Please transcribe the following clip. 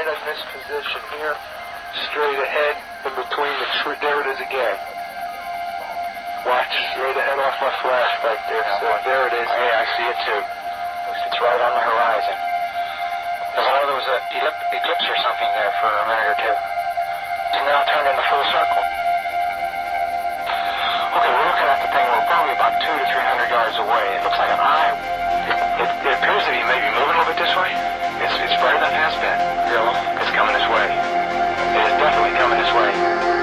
right in this position here, straight ahead, in between the tree. There it is again. Watch, straight ahead off my flash right there. So there it is. Hey, I see it too. It's right on the horizon. There was an eclipse or something there for a minute or two. It's now turned into full circle. Okay, we're looking at the thing. We're probably about 200 to 300 yards away. It looks like an eye. It appears to be maybe moving a little bit this way. It's brighter than it has been. Yeah. It's coming this way. It is definitely coming this way.